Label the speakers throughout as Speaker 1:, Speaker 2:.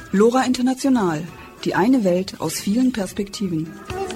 Speaker 1: LoRa International, die eine Welt aus vielen Perspektiven.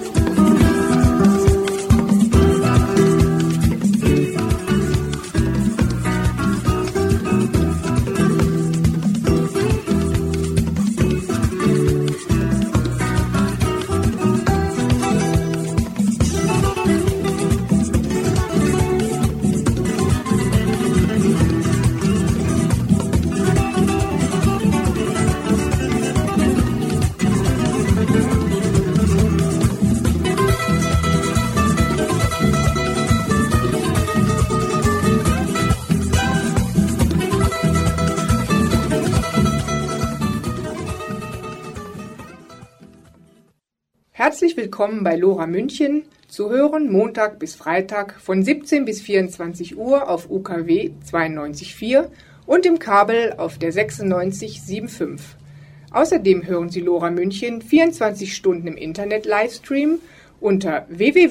Speaker 2: Herzlich willkommen bei LoRa München, zu hören Montag bis Freitag von 17 bis 24 Uhr auf UKW 92.4 und im Kabel auf der 96.75. Außerdem hören Sie LoRa München 24 Stunden im Internet Livestream unter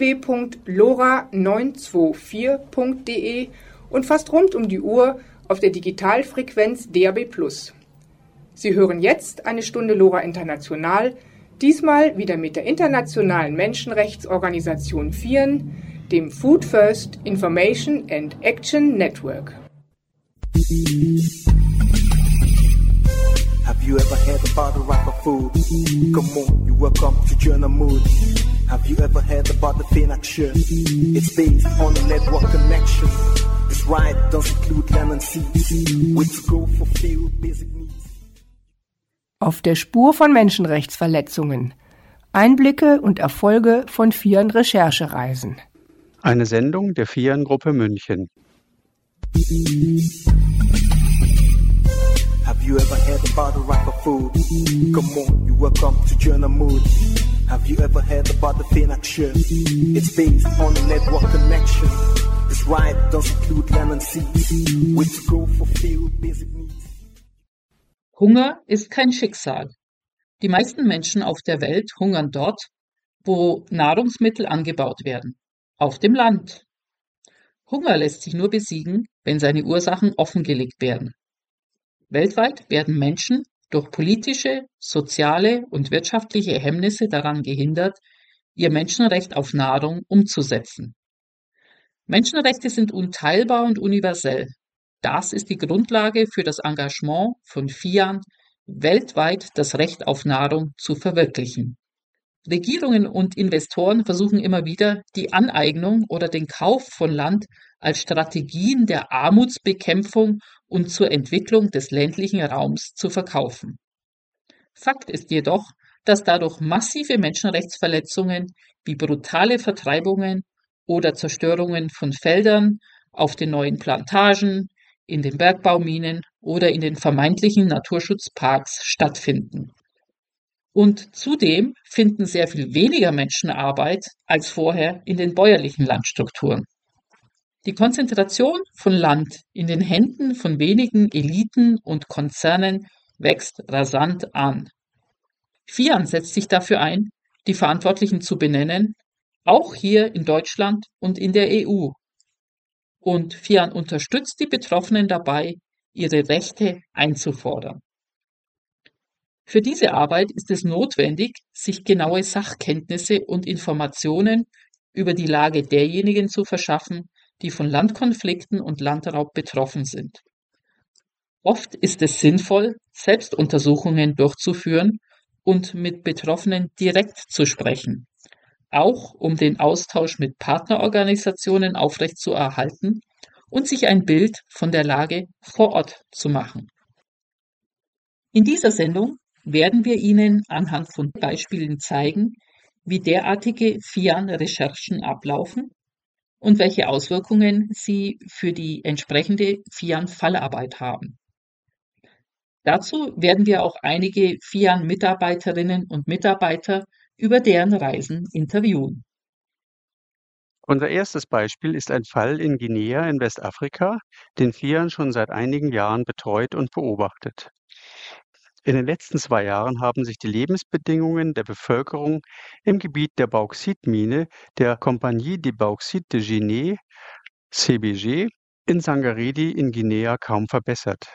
Speaker 2: www.lora924.de und fast rund um die Uhr auf der Digitalfrequenz DAB+. Sie hören jetzt eine Stunde LoRa International, diesmal wieder mit der internationalen Menschenrechtsorganisation FIAN, dem Food First Information and Action Network.
Speaker 3: Have you ever heard about the rapper food? Come on, you welcome to Journal Mood. Have you ever heard about the FIAN action? It's based on a network connection. This ride does include land and seas. Way to go fulfill basic needs.
Speaker 2: Auf der Spur von Menschenrechtsverletzungen. Einblicke und Erfolge von FIAN-Recherchereisen.
Speaker 4: Eine Sendung der FIAN-Gruppe München.
Speaker 3: Have you ever heard about the rapper food? Come on, you welcome to Journal Mood. Have you ever heard about the FIAN action? It's based on a network connection. This ride does include land and seas. Way to go fulfill basic needs.
Speaker 5: Hunger ist kein Schicksal. Die meisten Menschen auf der Welt hungern dort, wo Nahrungsmittel angebaut werden, auf dem Land. Hunger lässt sich nur besiegen, wenn seine Ursachen offengelegt werden. Weltweit werden Menschen durch politische, soziale und wirtschaftliche Hemmnisse daran gehindert, ihr Menschenrecht auf Nahrung umzusetzen. Menschenrechte sind unteilbar und universell. Das ist die Grundlage für das Engagement von FIAN, weltweit das Recht auf Nahrung zu verwirklichen. Regierungen und Investoren versuchen immer wieder, die Aneignung oder den Kauf von Land als Strategien der Armutsbekämpfung und zur Entwicklung des ländlichen Raums zu verkaufen. Fakt ist jedoch, dass dadurch massive Menschenrechtsverletzungen wie brutale Vertreibungen oder Zerstörungen von Feldern auf den neuen Plantagen, in den Bergbauminen oder in den vermeintlichen Naturschutzparks stattfinden. Und zudem finden sehr viel weniger Menschen Arbeit als vorher in den bäuerlichen Landstrukturen. Die Konzentration von Land in den Händen von wenigen Eliten und Konzernen wächst rasant an. FIAN setzt sich dafür ein, die Verantwortlichen zu benennen, auch hier in Deutschland und in der EU. Und FIAN unterstützt die Betroffenen dabei, ihre Rechte einzufordern. Für diese Arbeit ist es notwendig, sich genaue Sachkenntnisse und Informationen über die Lage derjenigen zu verschaffen, die von Landkonflikten und Landraub betroffen sind. Oft ist es sinnvoll, Selbstuntersuchungen durchzuführen und mit Betroffenen direkt zu sprechen, auch um den Austausch mit Partnerorganisationen aufrechtzuerhalten und sich ein Bild von der Lage vor Ort zu machen. In dieser Sendung werden wir Ihnen anhand von Beispielen zeigen, wie derartige FIAN-Recherchen ablaufen und welche Auswirkungen sie für die entsprechende FIAN-Fallarbeit haben. Dazu werden wir auch einige FIAN-Mitarbeiterinnen und Mitarbeiter über deren Reisen interviewen.
Speaker 4: Unser erstes Beispiel ist ein Fall in Guinea in Westafrika, den FIAN schon seit einigen Jahren betreut und beobachtet. In den letzten 2 Jahren haben sich die Lebensbedingungen der Bevölkerung im Gebiet der Bauxitmine der Compagnie des Bauxites de Guinée, CBG, in Sangaredi in Guinea kaum verbessert.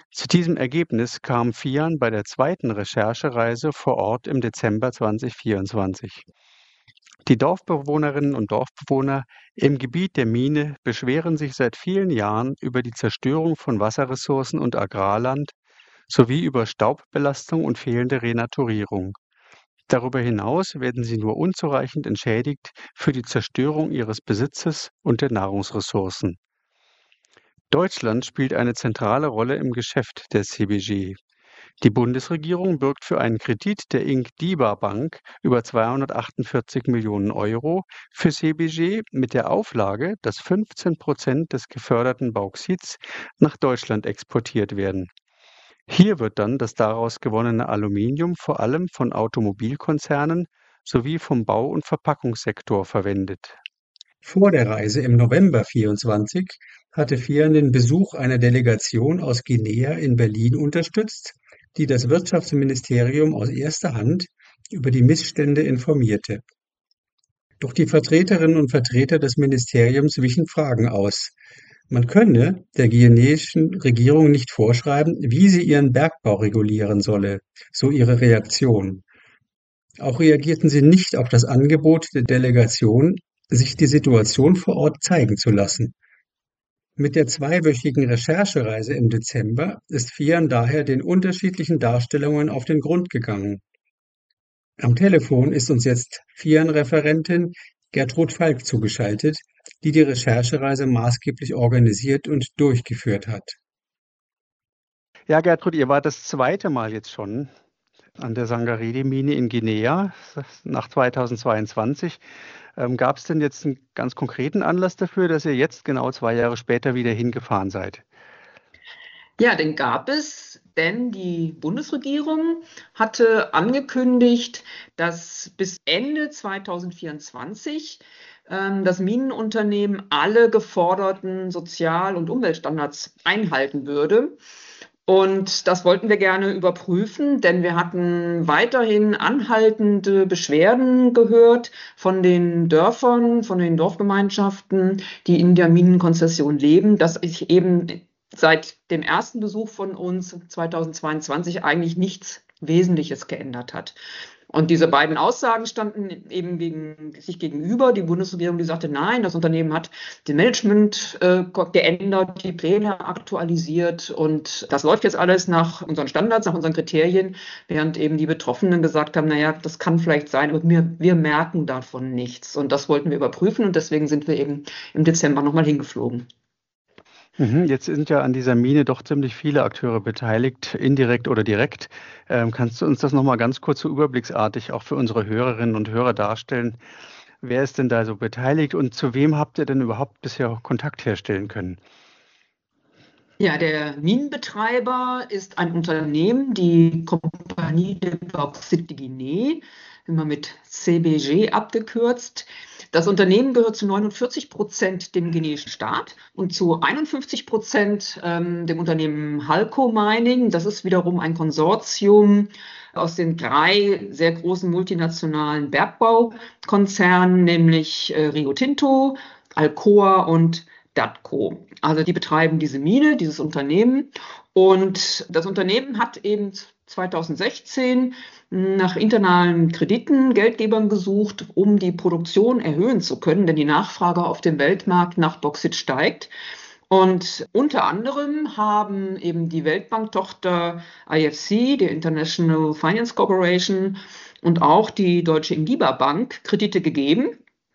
Speaker 4: Zu diesem Ergebnis kam Fian bei der zweiten Recherchereise vor Ort im Dezember 2024. Die Dorfbewohnerinnen und Dorfbewohner im Gebiet der Mine beschweren sich seit vielen Jahren über die Zerstörung von Wasserressourcen und Agrarland sowie über Staubbelastung und fehlende Renaturierung. Darüber hinaus werden sie nur unzureichend entschädigt für die Zerstörung ihres Besitzes und der Nahrungsressourcen. Deutschland spielt eine zentrale Rolle im Geschäft der CBG. Die Bundesregierung bürgt für einen Kredit der Ingdiba Bank über 248 Millionen Euro für CBG mit der Auflage, dass 15% des geförderten Bauxits nach Deutschland exportiert werden. Hier wird dann das daraus gewonnene Aluminium vor allem von Automobilkonzernen sowie vom Bau- und Verpackungssektor verwendet.
Speaker 6: Vor der Reise im November 24 hatte Fian den Besuch einer Delegation aus Guinea in Berlin unterstützt, die das Wirtschaftsministerium aus erster Hand über die Missstände informierte. Doch die Vertreterinnen und Vertreter des Ministeriums wichen Fragen aus. Man könne der guineischen Regierung nicht vorschreiben, wie sie ihren Bergbau regulieren solle, so ihre Reaktion. Auch reagierten sie nicht auf das Angebot der Delegation, sich die Situation vor Ort zeigen zu lassen. Mit der zweiwöchigen Recherchereise im Dezember ist Fian daher den unterschiedlichen Darstellungen auf den Grund gegangen. Am Telefon ist uns jetzt Fian-Referentin Gertrud Falk zugeschaltet, die die Recherchereise maßgeblich organisiert und durchgeführt hat.
Speaker 4: Ja, Gertrud, ihr wart das zweite Mal jetzt schon an der Sangaredi-Mine in Guinea nach 2022. Gab es denn jetzt einen ganz konkreten Anlass dafür, dass ihr jetzt genau 2 Jahre später wieder hingefahren seid?
Speaker 7: Ja, den gab es, denn die Bundesregierung hatte angekündigt, dass bis Ende 2024 das Minenunternehmen alle geforderten Sozial- und Umweltstandards einhalten würde. Und das wollten wir gerne überprüfen, denn wir hatten weiterhin anhaltende Beschwerden gehört von den Dörfern, von den Dorfgemeinschaften, die in der Minenkonzession leben, dass sich eben seit dem ersten Besuch von uns 2022 eigentlich nichts Wesentliches geändert hat. Und diese beiden Aussagen standen eben sich gegenüber. Die Bundesregierung, die sagte, nein, das Unternehmen hat den Management geändert, die Pläne aktualisiert und das läuft jetzt alles nach unseren Standards, nach unseren Kriterien, während eben die Betroffenen gesagt haben, naja, das kann vielleicht sein, aber wir merken davon nichts. Und das wollten wir überprüfen und deswegen sind wir eben im Dezember nochmal hingeflogen.
Speaker 4: Jetzt sind ja an dieser Mine doch ziemlich viele Akteure beteiligt, indirekt oder direkt. Kannst du uns das nochmal ganz kurz so überblicksartig auch für unsere Hörerinnen und Hörer darstellen? Wer ist denn da so beteiligt und zu wem habt ihr denn überhaupt bisher Kontakt herstellen können?
Speaker 7: Ja, der Minenbetreiber ist ein Unternehmen, die Compagnie de Bauxite de Guinée, immer mit CBG abgekürzt. Das Unternehmen gehört zu 49% dem guineischen Staat und zu 51% dem Unternehmen Halco Mining. Das ist wiederum ein Konsortium aus den 3 sehr großen multinationalen Bergbaukonzernen, nämlich Rio Tinto, Alcoa und Datco. Also die betreiben diese Mine, dieses Unternehmen. Und das Unternehmen hat eben 2016 nach internalen Krediten, Geldgebern gesucht, um die Produktion erhöhen zu können, denn die Nachfrage auf dem Weltmarkt nach Bauxit steigt. Und unter anderem haben eben die Weltbanktochter IFC, die International Finance Corporation, und auch die Deutsche Ingdiba Bank Kredite gegeben.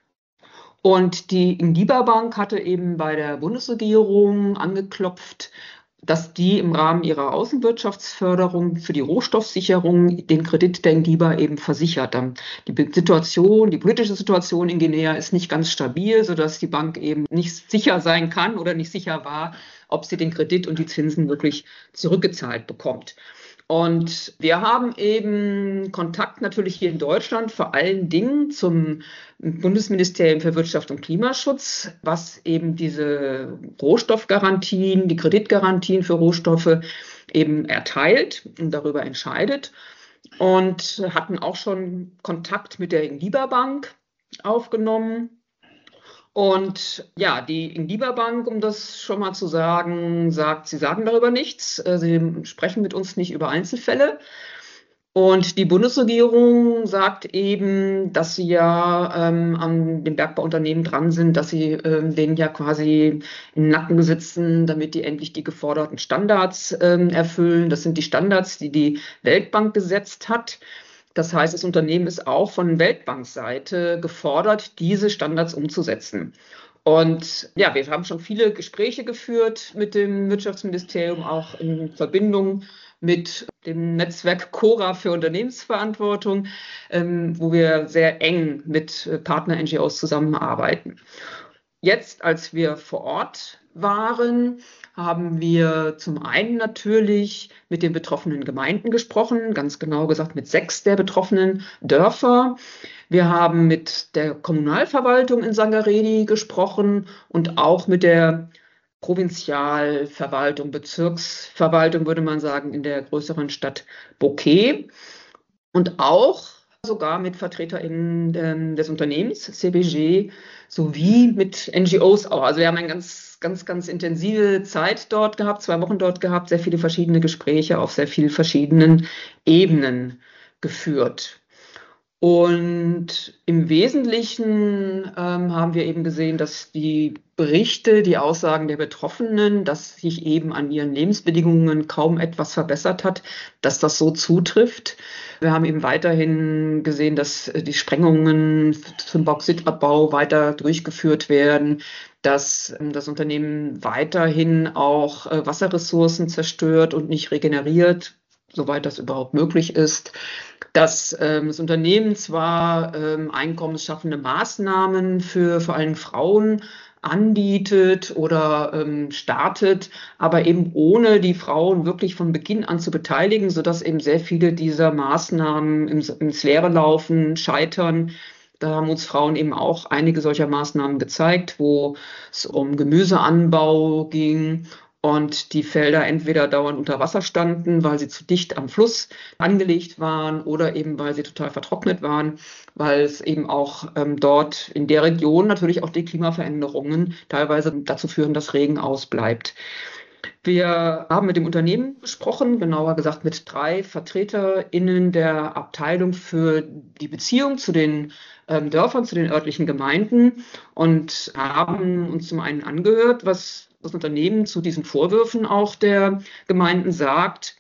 Speaker 7: Und die Ingdiba Bank hatte eben bei der Bundesregierung angeklopft, dass die im Rahmen ihrer Außenwirtschaftsförderung für die Rohstoffsicherung den Kredit der Ingdiba eben versichert. Die politische Situation in Guinea ist nicht ganz stabil, sodass die Bank eben nicht sicher sein kann oder nicht sicher war, ob sie den Kredit und die Zinsen wirklich zurückgezahlt bekommt. Und wir haben eben Kontakt natürlich hier in Deutschland vor allen Dingen zum Bundesministerium für Wirtschaft und Klimaschutz, was eben diese Rohstoffgarantien, die Kreditgarantien für Rohstoffe eben erteilt und darüber entscheidet. Und hatten auch schon Kontakt mit der Ingdiba Bank aufgenommen. Und ja, die Ingdiba-Bank, um das schon mal zu sagen, sagt, sie sagen darüber nichts. Sie sprechen mit uns nicht über Einzelfälle. Und die Bundesregierung sagt eben, dass sie ja an den Bergbauunternehmen dran sind, dass sie denen ja quasi in den Nacken sitzen, damit die endlich die geforderten Standards erfüllen. Das sind die Standards, die die Weltbank gesetzt hat. Das heißt, das Unternehmen ist auch von Weltbankseite gefordert, diese Standards umzusetzen. Und ja, wir haben schon viele Gespräche geführt mit dem Wirtschaftsministerium, auch in Verbindung mit dem Netzwerk Cora für Unternehmensverantwortung, wo wir sehr eng mit Partner-NGOs zusammenarbeiten. Jetzt, als wir vor Ort waren, haben wir zum einen natürlich mit den betroffenen Gemeinden gesprochen, ganz genau gesagt mit 6 der betroffenen Dörfer. Wir haben mit der Kommunalverwaltung in Sangareni gesprochen und auch mit der Provinzialverwaltung, Bezirksverwaltung, würde man sagen, in der größeren Stadt Bokeh und auch sogar mit VertreterInnen des Unternehmens CBG sowie mit NGOs auch. Also wir haben eine ganz intensive Zeit dort gehabt, 2 Wochen dort gehabt, sehr viele verschiedene Gespräche auf sehr vielen verschiedenen Ebenen geführt. Und im Wesentlichen haben wir eben gesehen, dass die Berichte, die Aussagen der Betroffenen, dass sich eben an ihren Lebensbedingungen kaum etwas verbessert hat, dass das so zutrifft. Wir haben eben weiterhin gesehen, dass die Sprengungen zum Bauxitabbau weiter durchgeführt werden, dass das Unternehmen weiterhin auch Wasserressourcen zerstört und nicht regeneriert, soweit das überhaupt möglich ist, dass das Unternehmen zwar einkommensschaffende Maßnahmen für vor allem Frauen anbietet oder startet, aber eben ohne die Frauen wirklich von Beginn an zu beteiligen, sodass eben sehr viele dieser Maßnahmen ins Leere laufen, scheitern. Da haben uns Frauen eben auch einige solcher Maßnahmen gezeigt, wo es um Gemüseanbau ging und die Felder entweder dauernd unter Wasser standen, weil sie zu dicht am Fluss angelegt waren oder eben weil sie total vertrocknet waren, weil es eben auch dort in der Region natürlich auch die Klimaveränderungen teilweise dazu führen, dass Regen ausbleibt. Wir haben mit dem Unternehmen gesprochen, genauer gesagt mit 3 VertreterInnen der Abteilung für die Beziehung zu den Dörfern, zu den örtlichen Gemeinden und haben uns zum einen angehört, was das Unternehmen zu diesen Vorwürfen auch der Gemeinden sagt.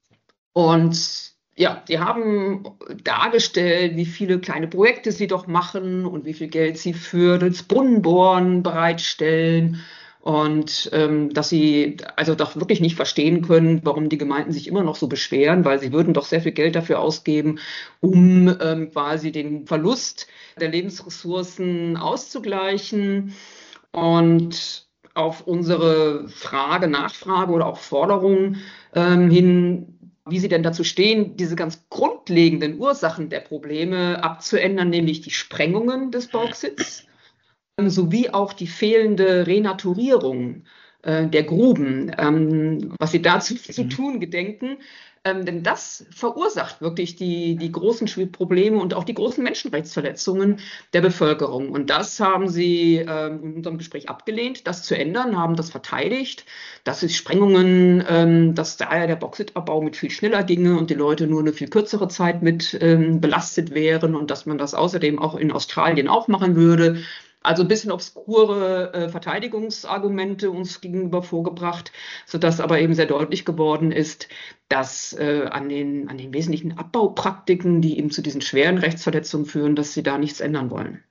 Speaker 7: Und ja, die haben dargestellt, wie viele kleine Projekte sie doch machen und wie viel Geld sie für das Brunnenbohren bereitstellen. Und dass sie also doch wirklich nicht verstehen können, warum die Gemeinden sich immer noch so beschweren, weil sie würden doch sehr viel Geld dafür ausgeben, um quasi den Verlust der Lebensressourcen auszugleichen. Und auf unsere Nachfrage oder auch Forderung hin, wie sie denn dazu stehen, diese ganz grundlegenden Ursachen der Probleme abzuändern, nämlich die Sprengungen des Bauxits, sowie auch die fehlende Renaturierung der Gruben, was sie dazu zu tun gedenken. Denn das verursacht wirklich die großen Probleme und auch die großen Menschenrechtsverletzungen der Bevölkerung. Und das haben sie in unserem Gespräch abgelehnt, das zu ändern, haben das verteidigt, dass es Sprengungen, dass daher der Bauxitabbau mit viel schneller ginge und die Leute nur eine viel kürzere Zeit mit belastet wären und dass man das außerdem auch in Australien auch machen würde. Also ein bisschen obskure Verteidigungsargumente uns gegenüber vorgebracht, sodass aber eben sehr deutlich geworden ist, dass an den wesentlichen Abbaupraktiken, die eben zu diesen schweren Rechtsverletzungen führen, dass sie da nichts ändern wollen.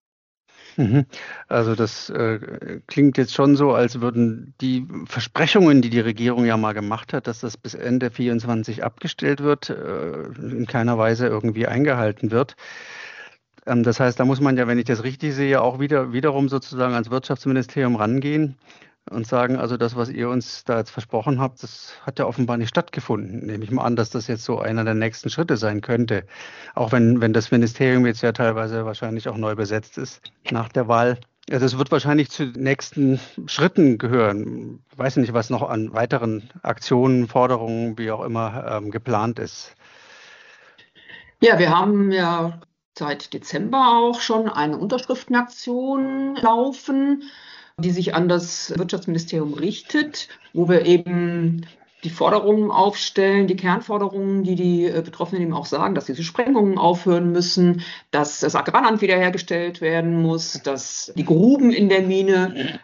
Speaker 4: Also das klingt jetzt schon so, als würden die Versprechungen, die die Regierung ja mal gemacht hat, dass das bis Ende 2024 abgestellt wird, in keiner Weise irgendwie eingehalten wird. Das heißt, da muss man ja, wenn ich das richtig sehe, auch wiederum sozusagen ans Wirtschaftsministerium rangehen und sagen, also das, was ihr uns da jetzt versprochen habt, das hat ja offenbar nicht stattgefunden. Nehme ich mal an, dass das jetzt so einer der nächsten Schritte sein könnte. Auch wenn das Ministerium jetzt ja teilweise wahrscheinlich auch neu besetzt ist nach der Wahl. Also es wird wahrscheinlich zu nächsten Schritten gehören. Ich weiß nicht, was noch an weiteren Aktionen, Forderungen, wie auch immer, geplant ist.
Speaker 7: Ja, wir haben ja seit Dezember auch schon eine Unterschriftenaktion laufen, die sich an das Wirtschaftsministerium richtet, wo wir eben die Forderungen aufstellen, die Kernforderungen, die die Betroffenen eben auch sagen, dass diese Sprengungen aufhören müssen, dass das Agrarland wiederhergestellt werden muss, dass die Gruben in der Mine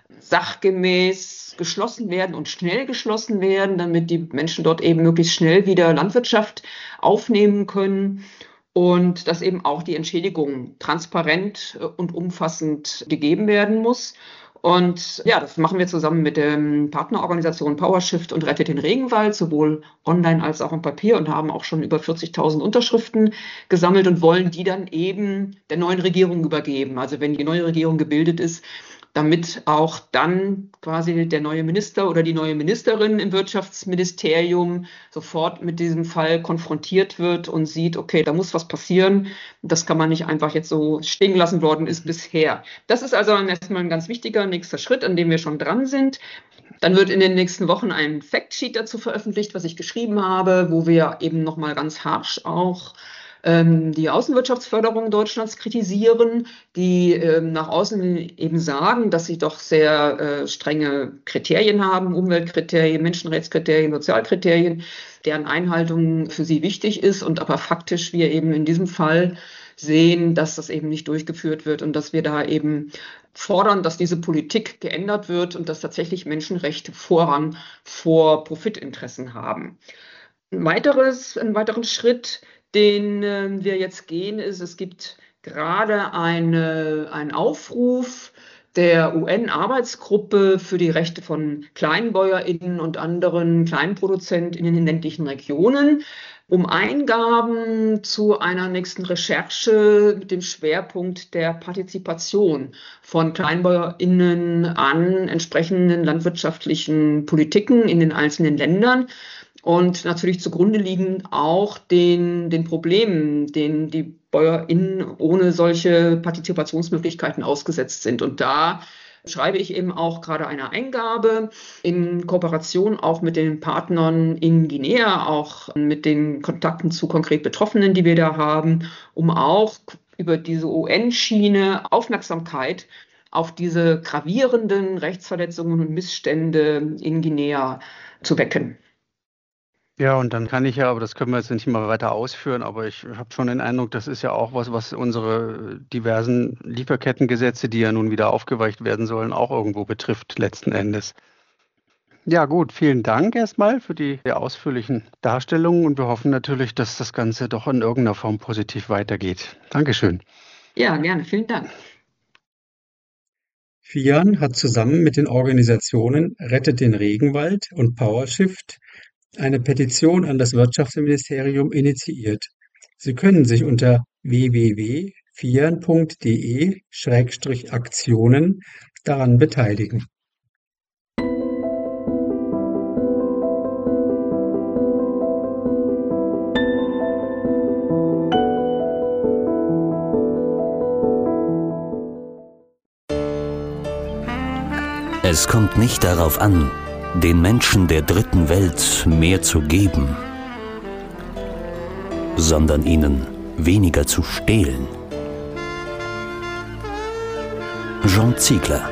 Speaker 7: sachgemäß geschlossen werden und schnell geschlossen werden, damit die Menschen dort eben möglichst schnell wieder Landwirtschaft aufnehmen können. Und dass eben auch die Entschädigung transparent und umfassend gegeben werden muss. Und ja, das machen wir zusammen mit der Partnerorganisation PowerShift und Rettet den Regenwald, sowohl online als auch im Papier, und haben auch schon über 40.000 Unterschriften gesammelt und wollen die dann eben der neuen Regierung übergeben. Also wenn die neue Regierung gebildet ist, damit auch dann quasi der neue Minister oder die neue Ministerin im Wirtschaftsministerium sofort mit diesem Fall konfrontiert wird und sieht, okay, da muss was passieren. Das kann man nicht einfach jetzt so stehen lassen worden ist bisher. Das ist also erstmal ein ganz wichtiger nächster Schritt, an dem wir schon dran sind. Dann wird in den nächsten Wochen ein Factsheet dazu veröffentlicht, was ich geschrieben habe, wo wir eben nochmal ganz harsch auch die Außenwirtschaftsförderung Deutschlands kritisieren, die nach außen eben sagen, dass sie doch sehr strenge Kriterien haben, Umweltkriterien, Menschenrechtskriterien, Sozialkriterien, deren Einhaltung für sie wichtig ist, und aber faktisch wir eben in diesem Fall sehen, dass das eben nicht durchgeführt wird und dass wir da eben fordern, dass diese Politik geändert wird und dass tatsächlich Menschenrechte Vorrang vor Profitinteressen haben. Einen weiteren Schritt, den wir jetzt gehen, ist, es gibt gerade einen Aufruf der UN-Arbeitsgruppe für die Rechte von KleinbäuerInnen und anderen KleinproduzentInnen in ländlichen Regionen um Eingaben zu einer nächsten Recherche mit dem Schwerpunkt der Partizipation von KleinbäuerInnen an entsprechenden landwirtschaftlichen Politiken in den einzelnen Ländern. Und natürlich zugrunde liegen auch den Problemen, denen die BäuerInnen ohne solche Partizipationsmöglichkeiten ausgesetzt sind. Und da schreibe ich eben auch gerade eine Eingabe in Kooperation auch mit den Partnern in Guinea, auch mit den Kontakten zu konkret Betroffenen, die wir da haben, um auch über diese UN-Schiene Aufmerksamkeit auf diese gravierenden Rechtsverletzungen und Missstände in Guinea zu wecken.
Speaker 4: Ja, und dann kann ich ja, aber das können wir jetzt nicht mal weiter ausführen, aber ich habe schon den Eindruck, das ist ja auch was unsere diversen Lieferkettengesetze, die ja nun wieder aufgeweicht werden sollen, auch irgendwo betrifft letzten Endes. Ja gut, vielen Dank erstmal für die ausführlichen Darstellungen, und wir hoffen natürlich, dass das Ganze doch in irgendeiner Form positiv weitergeht. Dankeschön.
Speaker 7: Ja, gerne, vielen Dank.
Speaker 6: FIAN hat zusammen mit den Organisationen Rettet den Regenwald und PowerShift eine Petition an das Wirtschaftsministerium initiiert. Sie können sich unter www.fian.de/aktionen daran beteiligen.
Speaker 8: Es kommt nicht darauf an, den Menschen der dritten Welt mehr zu geben, sondern ihnen weniger zu stehlen. Jean Ziegler.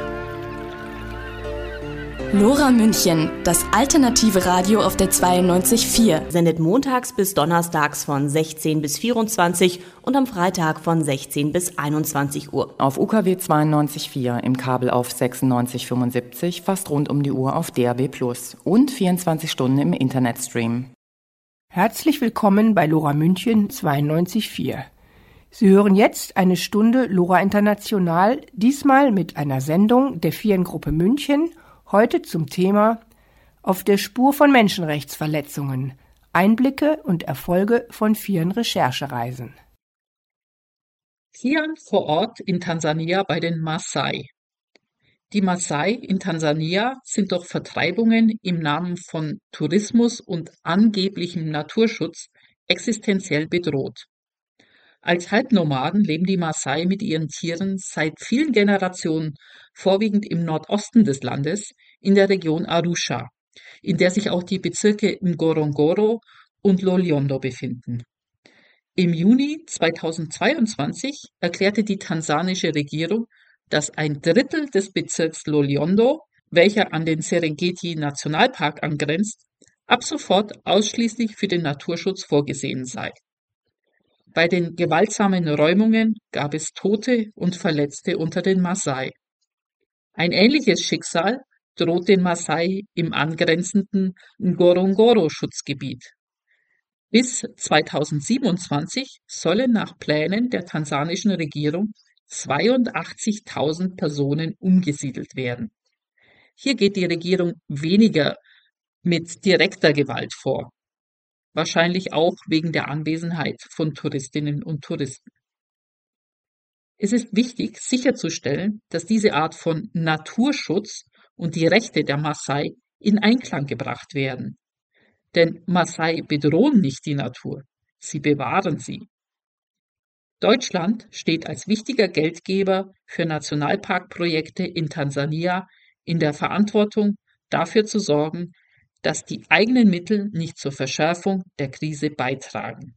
Speaker 9: Lora München, das alternative Radio auf der 92.4.
Speaker 10: Sendet montags bis donnerstags von 16 bis 24 und am Freitag von 16 bis 21 Uhr.
Speaker 11: Auf UKW 92.4, im Kabel auf 96.75, fast rund um die Uhr auf DAB+ und 24 Stunden im Internetstream.
Speaker 2: Herzlich willkommen bei Lora München 92.4. Sie hören jetzt eine Stunde Lora International, diesmal mit einer Sendung der FIAN-Gruppe München, heute zum Thema Auf der Spur von Menschenrechtsverletzungen. Einblicke und Erfolge von FIAN-Recherchereisen.
Speaker 5: FIAN vor Ort in Tansania bei den Maasai. Die Maasai in Tansania sind durch Vertreibungen im Namen von Tourismus und angeblichem Naturschutz existenziell bedroht. Als Halbnomaden leben die Maasai mit ihren Tieren seit vielen Generationen vorwiegend im Nordosten des Landes, in der Region Arusha, in der sich auch die Bezirke Ngorongoro und Loliondo befinden. Im Juni 2022 erklärte die tansanische Regierung, dass ein Drittel des Bezirks Loliondo, welcher an den Serengeti-Nationalpark angrenzt, ab sofort ausschließlich für den Naturschutz vorgesehen sei. Bei den gewaltsamen Räumungen gab es Tote und Verletzte unter den Maasai. Ein ähnliches Schicksal droht den Maasai im angrenzenden Ngorongoro-Schutzgebiet. Bis 2027 sollen nach Plänen der tansanischen Regierung 82.000 Personen umgesiedelt werden. Hier geht die Regierung weniger mit direkter Gewalt vor, wahrscheinlich auch wegen der Anwesenheit von Touristinnen und Touristen. Es ist wichtig, sicherzustellen, dass diese Art von Naturschutz und die Rechte der Maasai in Einklang gebracht werden. Denn Maasai bedrohen nicht die Natur, sie bewahren sie. Deutschland steht als wichtiger Geldgeber für Nationalparkprojekte in Tansania in der Verantwortung, dafür zu sorgen, dass die eigenen Mittel nicht zur Verschärfung der Krise beitragen.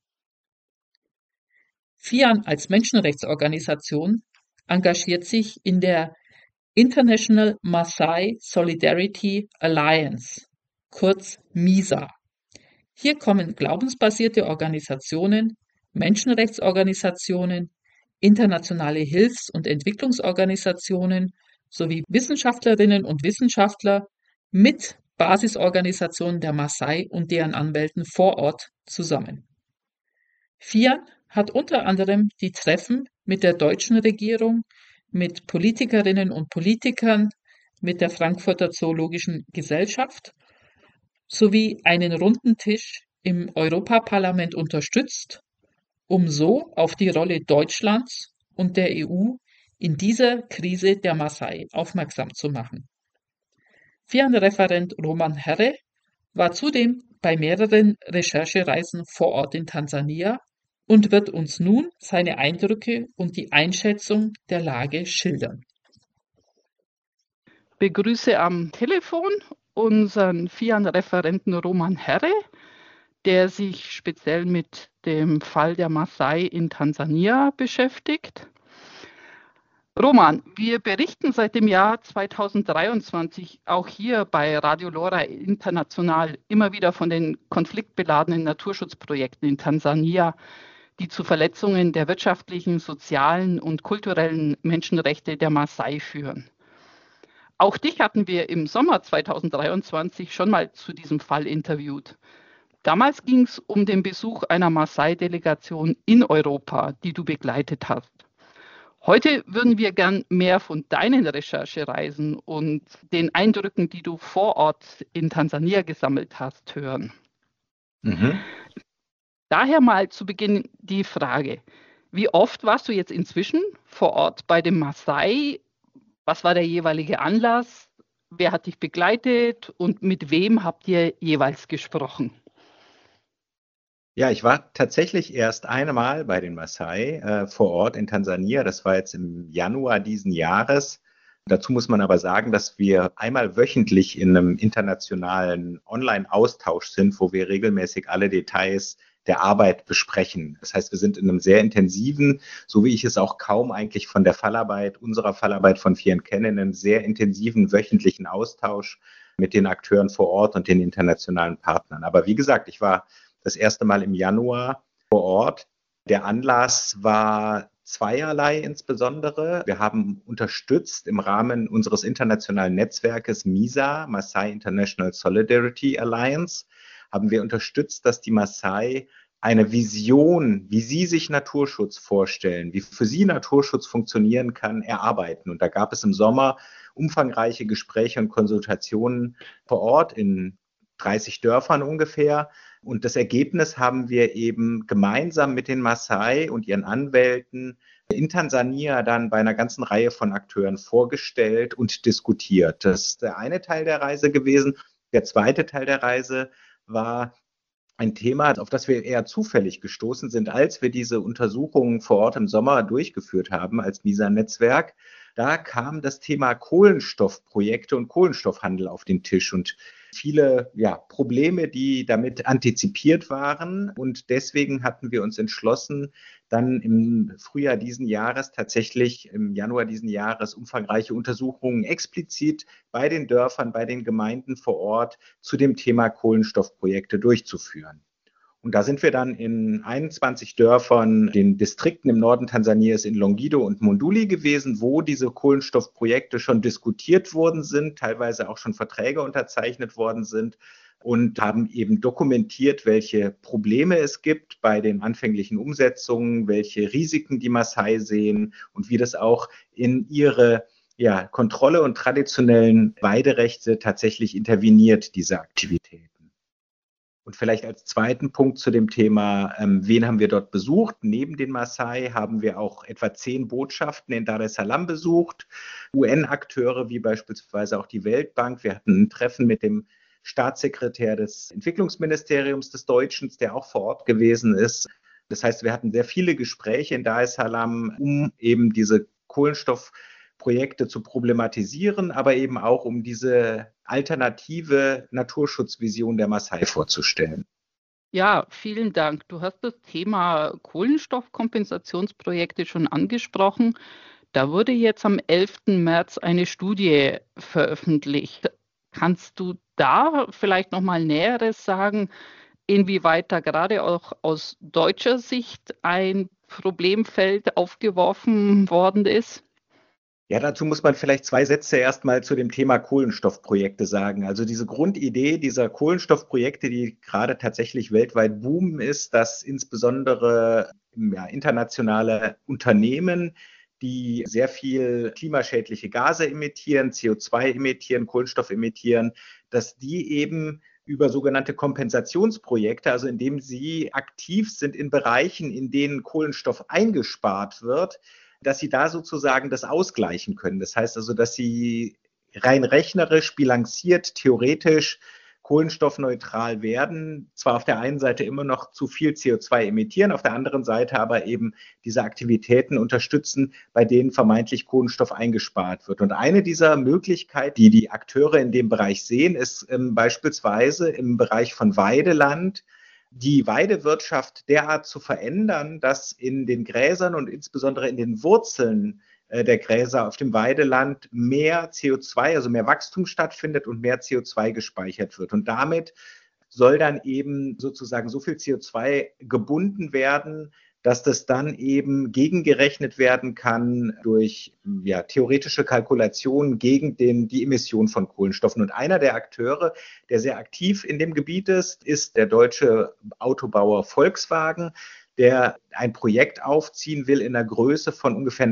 Speaker 5: FIAN als Menschenrechtsorganisation engagiert sich in der International Maasai Solidarity Alliance, kurz MISA. Hier kommen glaubensbasierte Organisationen, Menschenrechtsorganisationen, internationale Hilfs- und Entwicklungsorganisationen sowie Wissenschaftlerinnen und Wissenschaftler mit Basisorganisationen der Maasai und deren Anwälten vor Ort zusammen. FIAN hat unter anderem die Treffen mit der deutschen Regierung, mit Politikerinnen und Politikern, mit der Frankfurter Zoologischen Gesellschaft sowie einen runden Tisch im Europaparlament unterstützt, um so auf die Rolle Deutschlands und der EU in dieser Krise der Maasai aufmerksam zu machen. FIAN-Referent Roman Herre war zudem bei mehreren Recherchereisen vor Ort in Tansania und wird uns nun seine Eindrücke und die Einschätzung der Lage schildern.
Speaker 12: Ich begrüße am Telefon unseren FIAN-Referenten Roman Herre, der sich speziell mit dem Fall der Maasai in Tansania beschäftigt. Roman, wir berichten seit dem Jahr 2023 auch hier bei Radio LoRa International immer wieder von den konfliktbeladenen Naturschutzprojekten in Tansania, die zu Verletzungen der wirtschaftlichen, sozialen und kulturellen Menschenrechte der Maasai führen. Auch dich hatten wir im Sommer 2023 schon mal zu diesem Fall interviewt. Damals ging es um den Besuch einer Maasai-Delegation in Europa, die du begleitet hast. Heute würden wir gern mehr von deinen Recherchereisen und den Eindrücken, die du vor Ort in Tansania gesammelt hast, hören. Daher mal zu Beginn die Frage, wie oft warst du jetzt inzwischen vor Ort bei dem Maasai? Was war der jeweilige Anlass? Wer hat dich begleitet und mit wem habt ihr jeweils gesprochen?
Speaker 13: Ja, ich war tatsächlich erst einmal bei den Maasai vor Ort in Tansania. Das war jetzt im Januar diesen Jahres. Dazu muss man aber sagen, dass wir einmal wöchentlich in einem internationalen Online-Austausch sind, wo wir regelmäßig alle Details der Arbeit besprechen. Das heißt, wir sind in einem sehr intensiven, so wie ich es auch kaum eigentlich von der Fallarbeit, unserer Fallarbeit von FIAN kenne, in einem sehr intensiven wöchentlichen Austausch mit den Akteuren vor Ort und den internationalen Partnern. Aber wie gesagt, ich war das erste Mal im Januar vor Ort. Der Anlass war zweierlei insbesondere. Wir haben unterstützt im Rahmen unseres internationalen Netzwerkes MISA, Maasai International Solidarity Alliance, haben wir unterstützt, dass die Maasai eine Vision, wie sie sich Naturschutz vorstellen, wie für sie Naturschutz funktionieren kann, erarbeiten. Und da gab es im Sommer umfangreiche Gespräche und Konsultationen vor Ort in 30 Dörfern ungefähr. Und das Ergebnis haben wir eben gemeinsam mit den Maasai und ihren Anwälten in Tansania dann bei einer ganzen Reihe von Akteuren vorgestellt und diskutiert. Das ist der eine Teil der Reise gewesen. Der zweite Teil der Reise war ein Thema, auf das wir eher zufällig gestoßen sind, als wir diese Untersuchungen vor Ort im Sommer durchgeführt haben als MISA-Netzwerk. Da kam das Thema Kohlenstoffprojekte und Kohlenstoffhandel auf den Tisch. Und viele Probleme, die damit antizipiert waren. Und deswegen hatten wir uns entschlossen, dann im Frühjahr diesen Jahres, tatsächlich im Januar diesen Jahres, umfangreiche Untersuchungen explizit bei den Dörfern, bei den Gemeinden vor Ort zu dem Thema Kohlenstoffprojekte durchzuführen. Und da sind wir dann in 21 Dörfern, den Distrikten im Norden Tansanias in Longido und Monduli gewesen, wo diese Kohlenstoffprojekte schon diskutiert worden sind, teilweise auch schon Verträge unterzeichnet worden sind und haben eben dokumentiert, welche Probleme es gibt bei den anfänglichen Umsetzungen, welche Risiken die Maasai sehen und wie das auch in ihre Kontrolle und traditionellen Weiderechte tatsächlich interveniert, diese Aktivitäten. Und vielleicht als zweiten Punkt zu dem Thema, wen haben wir dort besucht? Neben den Maasai haben wir auch etwa 10 Botschaften in Dar es Salaam besucht, UN-Akteure wie beispielsweise auch die Weltbank. Wir hatten ein Treffen mit dem Staatssekretär des Entwicklungsministeriums des Deutschen, der auch vor Ort gewesen ist. Das heißt, wir hatten sehr viele Gespräche in Dar es Salaam, um eben diese Kohlenstoffprojekte zu problematisieren, aber eben auch um diese alternative Naturschutzvision der Maasai vorzustellen.
Speaker 12: Ja, vielen Dank. Du hast das Thema Kohlenstoffkompensationsprojekte schon angesprochen. Da wurde jetzt am 11. März eine Studie veröffentlicht. Kannst du da vielleicht noch mal Näheres sagen, inwieweit da gerade auch aus deutscher Sicht ein Problemfeld aufgeworfen worden ist?
Speaker 13: Ja, dazu muss man vielleicht 2 Sätze erstmal zu dem Thema Kohlenstoffprojekte sagen. Also diese Grundidee dieser Kohlenstoffprojekte, die gerade tatsächlich weltweit boomen, ist, dass insbesondere internationale Unternehmen, die sehr viel klimaschädliche Gase emittieren, CO2 emittieren, Kohlenstoff emittieren, dass die eben über sogenannte Kompensationsprojekte, also indem sie aktiv sind in Bereichen, in denen Kohlenstoff eingespart wird, dass sie da sozusagen das ausgleichen können. Das heißt also, dass sie rein rechnerisch, bilanziert, theoretisch kohlenstoffneutral werden, zwar auf der einen Seite immer noch zu viel CO2 emittieren, auf der anderen Seite aber eben diese Aktivitäten unterstützen, bei denen vermeintlich Kohlenstoff eingespart wird. Und eine dieser Möglichkeiten, die die Akteure in dem Bereich sehen, ist beispielsweise im Bereich von Weideland, die Weidewirtschaft derart zu verändern, dass in den Gräsern und insbesondere in den Wurzeln der Gräser auf dem Weideland mehr CO2, also mehr Wachstum stattfindet und mehr CO2 gespeichert wird. Und damit soll dann eben sozusagen so viel CO2 gebunden werden, dass das dann eben gegengerechnet werden kann durch theoretische Kalkulationen gegen die Emission von Kohlenstoffen. Und einer der Akteure, der sehr aktiv in dem Gebiet ist der deutsche Autobauer Volkswagen, der ein Projekt aufziehen will in der Größe von ungefähr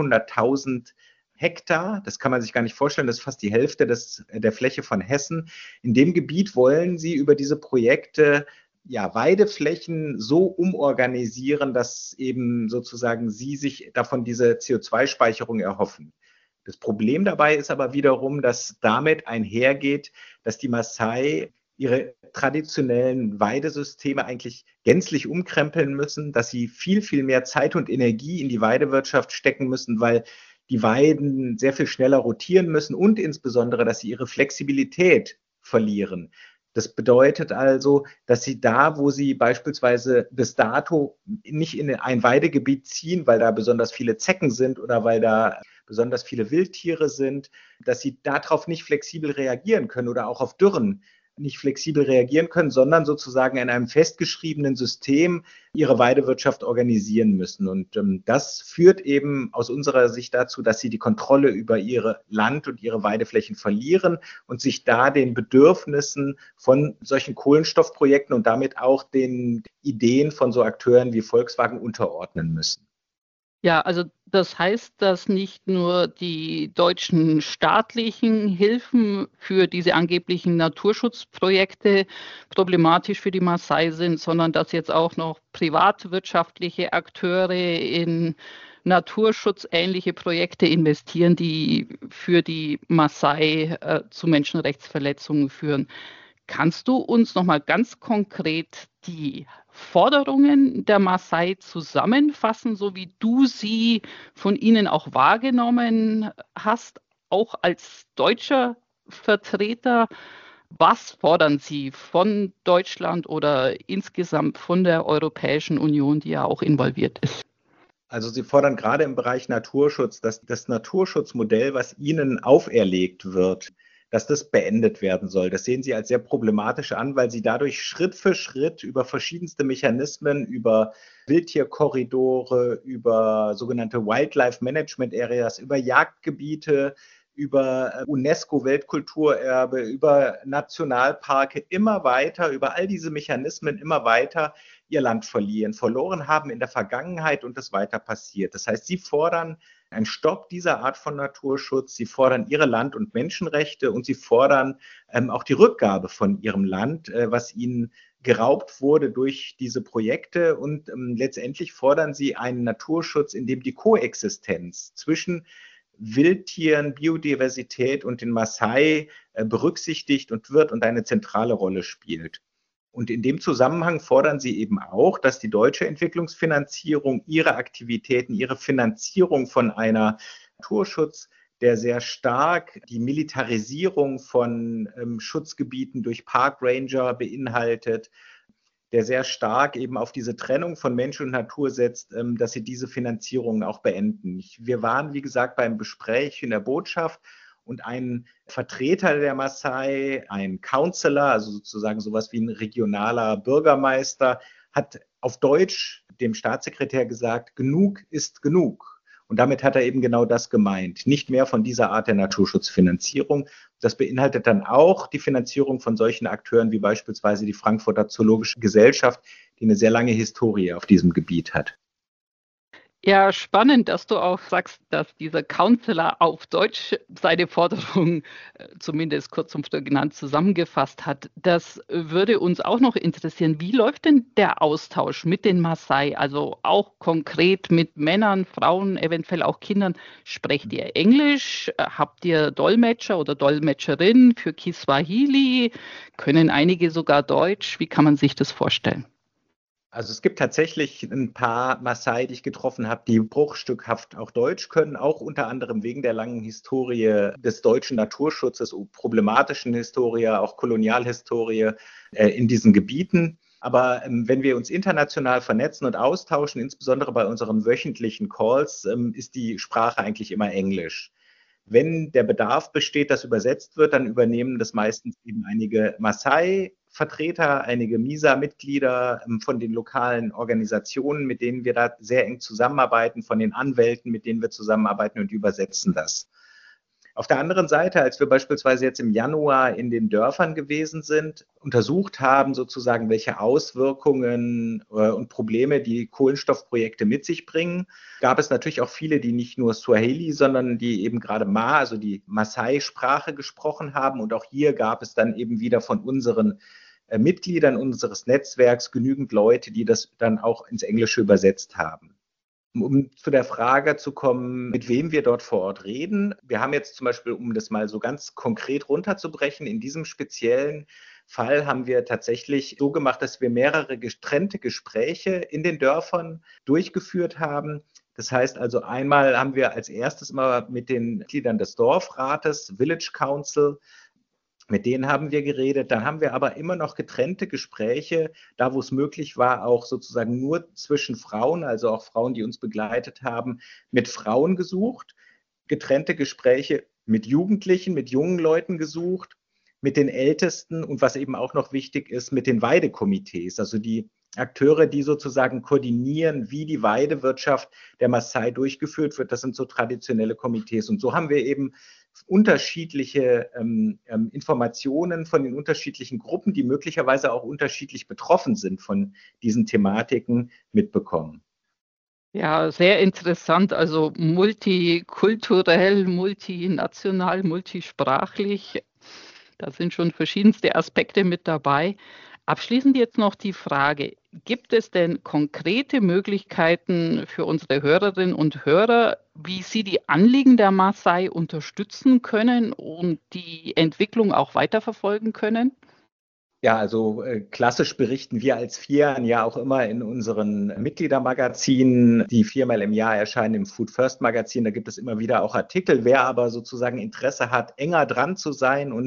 Speaker 13: 900.000 Hektar. Das kann man sich gar nicht vorstellen, das ist fast die Hälfte der Fläche von Hessen. In dem Gebiet wollen sie über diese Projekte Weideflächen so umorganisieren, dass eben sozusagen sie sich davon diese CO2-Speicherung erhoffen. Das Problem dabei ist aber wiederum, dass damit einhergeht, dass die Maasai ihre traditionellen Weidesysteme eigentlich gänzlich umkrempeln müssen, dass sie viel, viel mehr Zeit und Energie in die Weidewirtschaft stecken müssen, weil die Weiden sehr viel schneller rotieren müssen und insbesondere, dass sie ihre Flexibilität verlieren. Das bedeutet also, dass sie da, wo sie beispielsweise bis dato nicht in ein Weidegebiet ziehen, weil da besonders viele Zecken sind oder weil da besonders viele Wildtiere sind, dass sie darauf nicht flexibel reagieren können oder auch auf Dürren nicht flexibel reagieren können, sondern sozusagen in einem festgeschriebenen System ihre Weidewirtschaft organisieren müssen. Und das führt eben aus unserer Sicht dazu, dass sie die Kontrolle über ihre Land- und ihre Weideflächen verlieren und sich da den Bedürfnissen von solchen Kohlenstoffprojekten und damit auch den Ideen von so Akteuren wie Volkswagen unterordnen müssen.
Speaker 12: Ja, also das heißt, dass nicht nur die deutschen staatlichen Hilfen für diese angeblichen Naturschutzprojekte problematisch für die Maasai sind, sondern dass jetzt auch noch privatwirtschaftliche Akteure in naturschutzähnliche Projekte investieren, die für die Maasai zu Menschenrechtsverletzungen führen. Kannst du uns noch mal ganz konkret die Forderungen der Maasai zusammenfassen, so wie du sie von ihnen auch wahrgenommen hast, auch als deutscher Vertreter? Was fordern Sie von Deutschland oder insgesamt von der Europäischen Union, die ja auch involviert ist?
Speaker 13: Also Sie fordern gerade im Bereich Naturschutz, dass das Naturschutzmodell, was Ihnen auferlegt wird, dass das beendet werden soll. Das sehen Sie als sehr problematisch an, weil Sie dadurch Schritt für Schritt über verschiedenste Mechanismen, über Wildtierkorridore, über sogenannte Wildlife Management Areas, über Jagdgebiete, über UNESCO-Weltkulturerbe, über Nationalparke immer weiter, über all diese Mechanismen immer weiter ihr Land verloren haben in der Vergangenheit und das weiter passiert. Das heißt, Sie fordern einen Stopp dieser Art von Naturschutz, Sie fordern Ihre Land- und Menschenrechte und Sie fordern auch die Rückgabe von Ihrem Land, was Ihnen geraubt wurde durch diese Projekte und letztendlich fordern Sie einen Naturschutz, in dem die Koexistenz zwischen Wildtieren, Biodiversität und den Maasai berücksichtigt und wird und eine zentrale Rolle spielt. Und in dem Zusammenhang fordern Sie eben auch, dass die deutsche Entwicklungsfinanzierung ihre Aktivitäten, ihre Finanzierung von einer Naturschutz, der sehr stark die Militarisierung von Schutzgebieten durch Parkranger beinhaltet, der sehr stark eben auf diese Trennung von Mensch und Natur setzt, dass sie diese Finanzierungen auch beenden. Wir waren, wie gesagt, beim Gespräch in der Botschaft und ein Vertreter der Maasai, ein Counselor, also sozusagen sowas wie ein regionaler Bürgermeister, hat auf Deutsch dem Staatssekretär gesagt, genug ist genug. Und damit hat er eben genau das gemeint. Nicht mehr von dieser Art der Naturschutzfinanzierung. Das beinhaltet dann auch die Finanzierung von solchen Akteuren wie beispielsweise die Frankfurter Zoologische Gesellschaft, die eine sehr lange Historie auf diesem Gebiet hat.
Speaker 12: Ja, spannend, dass du auch sagst, dass dieser Counselor auf Deutsch seine Forderung zumindest kurz und prägnant zusammengefasst hat. Das würde uns auch noch interessieren. Wie läuft denn der Austausch mit den Maasai, also auch konkret mit Männern, Frauen, eventuell auch Kindern? Sprecht ihr Englisch? Habt ihr Dolmetscher oder Dolmetscherin für Kiswahili? Können einige sogar Deutsch? Wie kann man sich das vorstellen?
Speaker 13: Also es gibt tatsächlich ein paar Maasai, die ich getroffen habe, die bruchstückhaft auch Deutsch können, auch unter anderem wegen der langen Historie des deutschen Naturschutzes, problematischen Historie, auch Kolonialhistorie in diesen Gebieten. Aber wenn wir uns international vernetzen und austauschen, insbesondere bei unseren wöchentlichen Calls, ist die Sprache eigentlich immer Englisch. Wenn der Bedarf besteht, dass übersetzt wird, dann übernehmen das meistens eben einige Maasai-Vertreter, einige MISA-Mitglieder von den lokalen Organisationen, mit denen wir da sehr eng zusammenarbeiten, von den Anwälten, mit denen wir zusammenarbeiten und übersetzen das. Auf der anderen Seite, als wir beispielsweise jetzt im Januar in den Dörfern gewesen sind, untersucht haben sozusagen, welche Auswirkungen und Probleme die Kohlenstoffprojekte mit sich bringen, gab es natürlich auch viele, die nicht nur Swahili, sondern die eben gerade also die Maasai-Sprache gesprochen haben. Und auch hier gab es dann eben wieder von unseren Mitgliedern unseres Netzwerks genügend Leute, die das dann auch ins Englische übersetzt haben. Um zu der Frage zu kommen, mit wem wir dort vor Ort reden. Wir haben jetzt zum Beispiel, um das mal so ganz konkret runterzubrechen, in diesem speziellen Fall haben wir tatsächlich so gemacht, dass wir mehrere getrennte Gespräche in den Dörfern durchgeführt haben. Das heißt also, einmal haben wir als erstes immer mit den Mitgliedern des Dorfrates, Village Council, mit denen haben wir geredet. Dann haben wir aber immer noch getrennte Gespräche, da wo es möglich war, auch sozusagen nur zwischen Frauen, also auch Frauen, die uns begleitet haben, mit Frauen gesucht. Getrennte Gespräche mit Jugendlichen, mit jungen Leuten gesucht, mit den Ältesten und was eben auch noch wichtig ist, mit den Weidekomitees, also die Akteure, die sozusagen koordinieren, wie die Weidewirtschaft der Maasai durchgeführt wird. Das sind so traditionelle Komitees. Und so haben wir eben unterschiedliche Informationen von den unterschiedlichen Gruppen, die möglicherweise auch unterschiedlich betroffen sind von diesen Thematiken, mitbekommen.
Speaker 12: Ja, sehr interessant. Also multikulturell, multinational, multisprachlich. Da sind schon verschiedenste Aspekte mit dabei. Abschließend jetzt noch die Frage, gibt es denn konkrete Möglichkeiten für unsere Hörerinnen und Hörer, wie sie die Anliegen der Maasai unterstützen können und die Entwicklung auch weiterverfolgen können?
Speaker 13: Ja, also klassisch berichten wir als FIAN ja auch immer in unseren Mitgliedermagazinen, die 4-mal im Jahr erscheinen im Food First Magazin. Da gibt es immer wieder auch Artikel. Wer aber sozusagen Interesse hat, enger dran zu sein und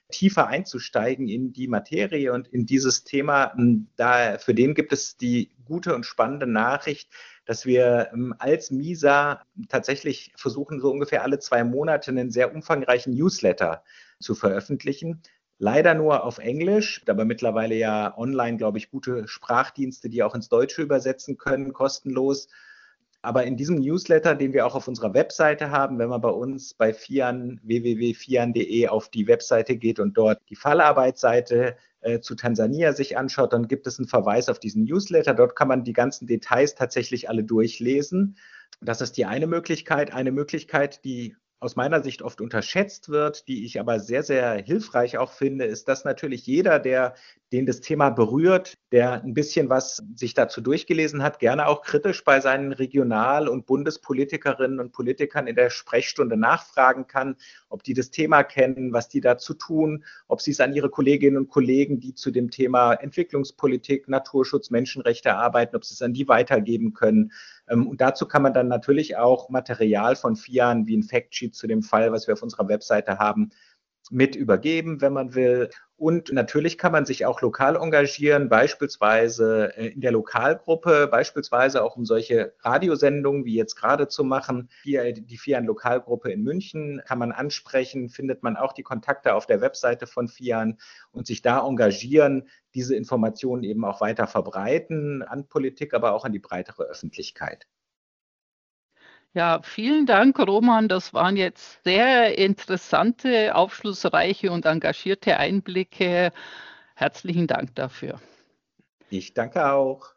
Speaker 13: tiefer einzusteigen in die Materie und in dieses Thema. Für den gibt es die gute und spannende Nachricht, dass wir als MISA tatsächlich versuchen, so ungefähr alle 2 Monate einen sehr umfangreichen Newsletter zu veröffentlichen. Leider nur auf Englisch, aber mittlerweile ja online, glaube ich, gute Sprachdienste, die auch ins Deutsche übersetzen können, kostenlos. Aber in diesem Newsletter, den wir auch auf unserer Webseite haben, wenn man bei uns bei FIAN, www.fian.de auf die Webseite geht und dort die Fallarbeitsseite zu Tansania sich anschaut, dann gibt es einen Verweis auf diesen Newsletter. Dort kann man die ganzen Details tatsächlich alle durchlesen. Das ist die eine Möglichkeit. Eine Möglichkeit, die aus meiner Sicht oft unterschätzt wird, die ich aber sehr, sehr hilfreich auch finde, ist, dass natürlich jeder, den das Thema berührt, der ein bisschen was sich dazu durchgelesen hat, gerne auch kritisch bei seinen Regional- und Bundespolitikerinnen und Politikern in der Sprechstunde nachfragen kann, ob die das Thema kennen, was die dazu tun, ob sie es an ihre Kolleginnen und Kollegen, die zu dem Thema Entwicklungspolitik, Naturschutz, Menschenrechte arbeiten, ob sie es an die weitergeben können. Und dazu kann man dann natürlich auch Material von FIAN wie ein Factsheet zu dem Fall, was wir auf unserer Webseite haben, mit übergeben, wenn man will. Und natürlich kann man sich auch lokal engagieren, beispielsweise in der Lokalgruppe, beispielsweise auch um solche Radiosendungen wie jetzt gerade zu machen. Hier die FIAN-Lokalgruppe in München kann man ansprechen, findet man auch die Kontakte auf der Webseite von FIAN und sich da engagieren, diese Informationen eben auch weiter verbreiten an Politik, aber auch an die breitere Öffentlichkeit.
Speaker 12: Ja, vielen Dank, Roman. Das waren jetzt sehr interessante, aufschlussreiche und engagierte Einblicke. Herzlichen Dank dafür.
Speaker 13: Ich danke auch.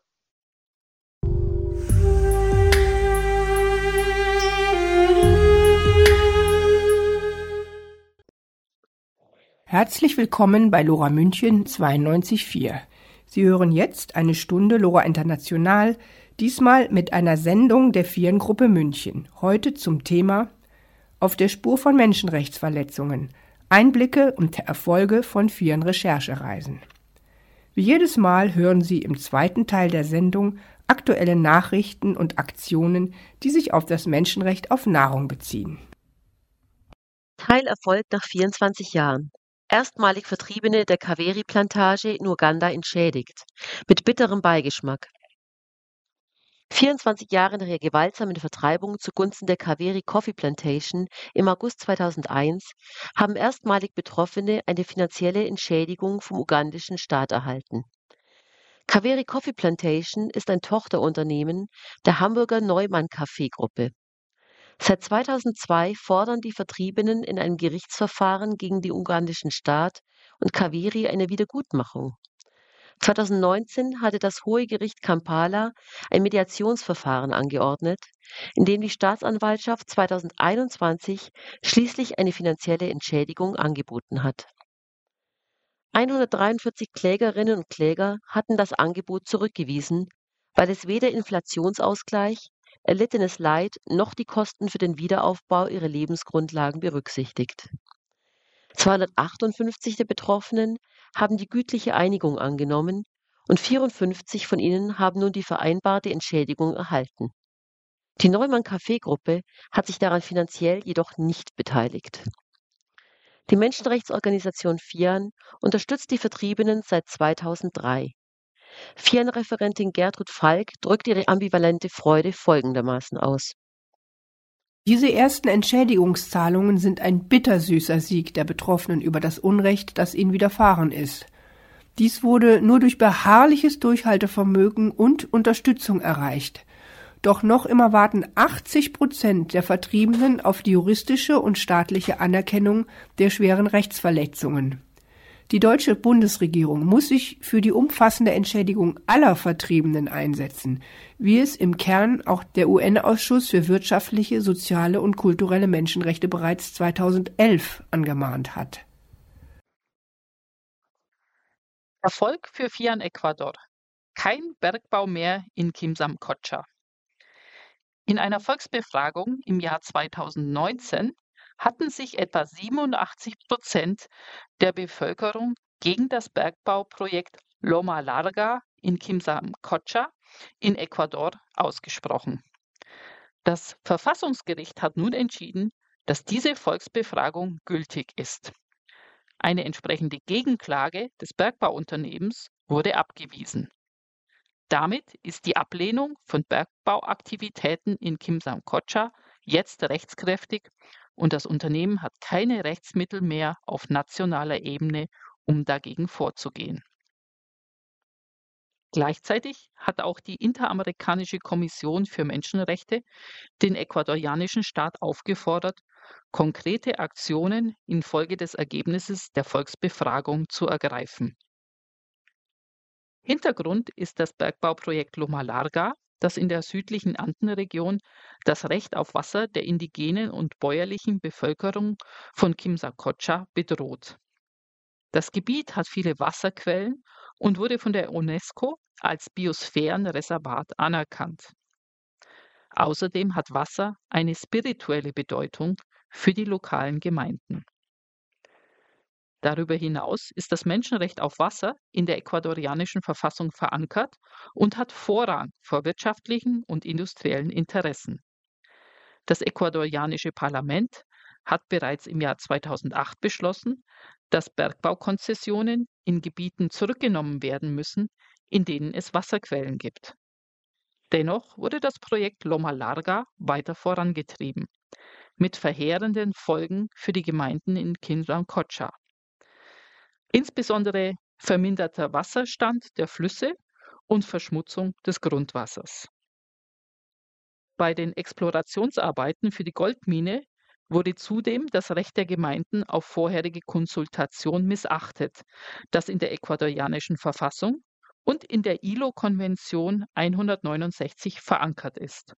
Speaker 2: Herzlich willkommen bei LoRa München 92.4. Sie hören jetzt eine Stunde LoRa International, diesmal mit einer Sendung der FIAN-Gruppe München. Heute zum Thema Auf der Spur von Menschenrechtsverletzungen. Einblicke und Erfolge von FIAN-Recherchereisen. Wie jedes Mal hören Sie im zweiten Teil der Sendung aktuelle Nachrichten und Aktionen, die sich auf das Menschenrecht auf Nahrung beziehen.
Speaker 14: Teilerfolg nach 24 Jahren. Erstmalig Vertriebene der Kaweri-Plantage in Uganda entschädigt. Mit bitterem Beigeschmack. 24 Jahre nach der gewaltsamen Vertreibung zugunsten der Kaweri Coffee Plantation im August 2001 haben erstmalig Betroffene eine finanzielle Entschädigung vom ugandischen Staat erhalten. Kaweri Coffee Plantation ist ein Tochterunternehmen der Hamburger Neumann Kaffee Gruppe. Seit 2002 fordern die Vertriebenen in einem Gerichtsverfahren gegen den ugandischen Staat und Kaweri eine Wiedergutmachung. 2019 hatte das Hohe Gericht Kampala ein Mediationsverfahren angeordnet, in dem die Staatsanwaltschaft 2021 schließlich eine finanzielle Entschädigung angeboten hat. 143 Klägerinnen und Kläger hatten das Angebot zurückgewiesen, weil es weder Inflationsausgleich, erlittenes Leid noch die Kosten für den Wiederaufbau ihrer Lebensgrundlagen berücksichtigt. 258 der Betroffenen haben die gütliche Einigung angenommen und 54 von ihnen haben nun die vereinbarte Entschädigung erhalten. Die Neumann Kaffee Gruppe hat sich daran finanziell jedoch nicht beteiligt. Die Menschenrechtsorganisation FIAN unterstützt die Vertriebenen seit 2003. FIAN-Referentin Gertrud Falk drückt ihre ambivalente Freude folgendermaßen aus.
Speaker 2: Diese ersten Entschädigungszahlungen sind ein bittersüßer Sieg der Betroffenen über das Unrecht, das ihnen widerfahren ist. Dies wurde nur durch beharrliches Durchhaltevermögen und Unterstützung erreicht. Doch noch immer warten 80% der Vertriebenen auf die juristische und staatliche Anerkennung der schweren Rechtsverletzungen. Die deutsche Bundesregierung muss sich für die umfassende Entschädigung aller Vertriebenen einsetzen, wie es im Kern auch der UN-Ausschuss für wirtschaftliche, soziale und kulturelle Menschenrechte bereits 2011 angemahnt hat.
Speaker 5: Erfolg für FIAN Ecuador. Kein Bergbau mehr in Kimsamkocha. In einer Volksbefragung im Jahr 2019 hatten sich etwa 87% der Bevölkerung gegen das Bergbauprojekt Loma Larga in Kimsamkocha in Ecuador ausgesprochen. Das Verfassungsgericht hat nun entschieden, dass diese Volksbefragung gültig ist. Eine entsprechende Gegenklage des Bergbauunternehmens wurde abgewiesen. Damit ist die Ablehnung von Bergbauaktivitäten in Kimsamkocha jetzt rechtskräftig und das Unternehmen hat keine Rechtsmittel mehr auf nationaler Ebene, um dagegen vorzugehen. Gleichzeitig hat auch die Interamerikanische Kommission für Menschenrechte den ecuadorianischen Staat aufgefordert, konkrete Aktionen infolge des Ergebnisses der Volksbefragung zu ergreifen. Hintergrund ist das Bergbauprojekt Loma Larga, das in der südlichen Andenregion das Recht auf Wasser der indigenen und bäuerlichen Bevölkerung von Kimsamkocha bedroht. Das Gebiet hat viele Wasserquellen und wurde von der UNESCO als Biosphärenreservat anerkannt. Außerdem hat Wasser eine spirituelle Bedeutung für die lokalen Gemeinden. Darüber hinaus ist das Menschenrecht auf Wasser in der ecuadorianischen Verfassung verankert und hat Vorrang vor wirtschaftlichen und industriellen Interessen. Das ecuadorianische Parlament hat bereits im Jahr 2008 beschlossen, dass Bergbaukonzessionen in Gebieten zurückgenommen werden müssen, in denen es Wasserquellen gibt. Dennoch wurde das Projekt Loma Larga weiter vorangetrieben, mit verheerenden Folgen für die Gemeinden in Kimsamkocha. Insbesondere verminderter Wasserstand der Flüsse und Verschmutzung des Grundwassers. Bei den Explorationsarbeiten für die Goldmine wurde zudem das Recht der Gemeinden auf vorherige Konsultation missachtet, das in der ecuadorianischen Verfassung und in der ILO-Konvention 169 verankert ist.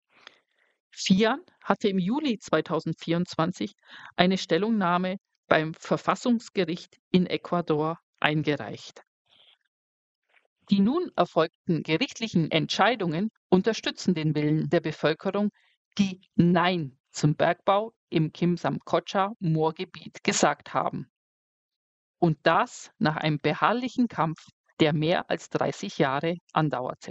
Speaker 5: FIAN hatte im Juli 2024 eine Stellungnahme beim Verfassungsgericht in Ecuador eingereicht. Die nun erfolgten gerichtlichen Entscheidungen unterstützen den Willen der Bevölkerung, die Nein zum Bergbau im Kimsamkocha-Moorgebiet gesagt haben. Und das nach einem beharrlichen Kampf, der mehr als 30 Jahre andauerte.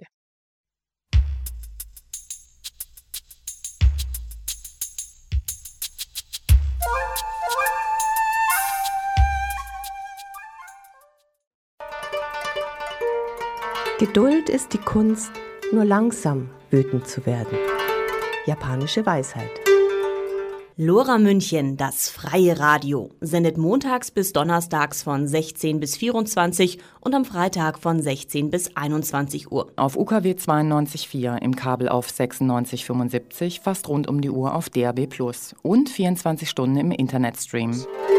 Speaker 15: Geduld ist die Kunst, nur langsam wütend zu werden. Japanische Weisheit.
Speaker 10: Lora München, das freie Radio, sendet montags bis donnerstags von 16 bis 24 und am Freitag von 16 bis 21 Uhr.
Speaker 11: Auf UKW 92.4 im Kabel auf 96,75, fast rund um die Uhr auf DAB+ und 24 Stunden im Internetstream.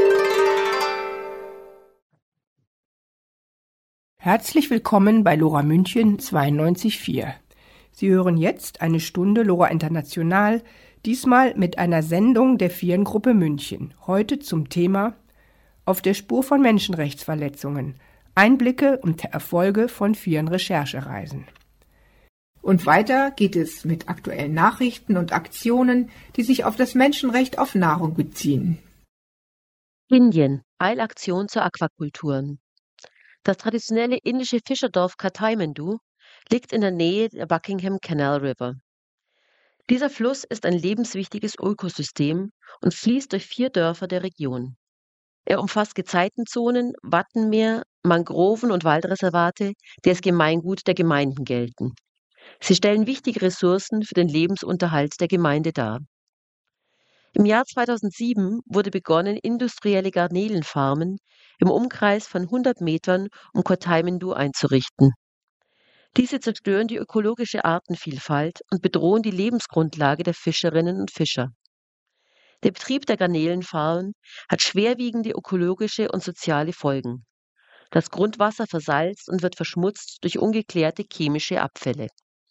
Speaker 2: Herzlich willkommen bei Lora München 92.4. Sie hören jetzt eine Stunde Lora International, diesmal mit einer Sendung der FIAN-Gruppe München. Heute zum Thema Auf der Spur von Menschenrechtsverletzungen. Einblicke und Erfolge von FIAN-Recherchereisen. Und weiter geht es mit aktuellen Nachrichten und Aktionen, die sich auf das Menschenrecht auf Nahrung beziehen.
Speaker 14: Indien. Eilaktion zur Aquakulturen. Das traditionelle indische Fischerdorf Kathmandu liegt in der Nähe der Buckingham Canal River. Dieser Fluss ist ein lebenswichtiges Ökosystem und fließt durch 4 Dörfer der Region. Er umfasst Gezeitenzonen, Wattenmeer, Mangroven und Waldreservate, die als Gemeingut der Gemeinden gelten. Sie stellen wichtige Ressourcen für den Lebensunterhalt der Gemeinde dar. Im Jahr 2007 wurde begonnen, industrielle Garnelenfarmen im Umkreis von 100 Metern um Kathmandu einzurichten. Diese zerstören die ökologische Artenvielfalt und bedrohen die Lebensgrundlage der Fischerinnen und Fischer. Der Betrieb der Garnelenfarmen hat schwerwiegende ökologische und soziale Folgen. Das Grundwasser versalzt und wird verschmutzt durch ungeklärte chemische Abfälle.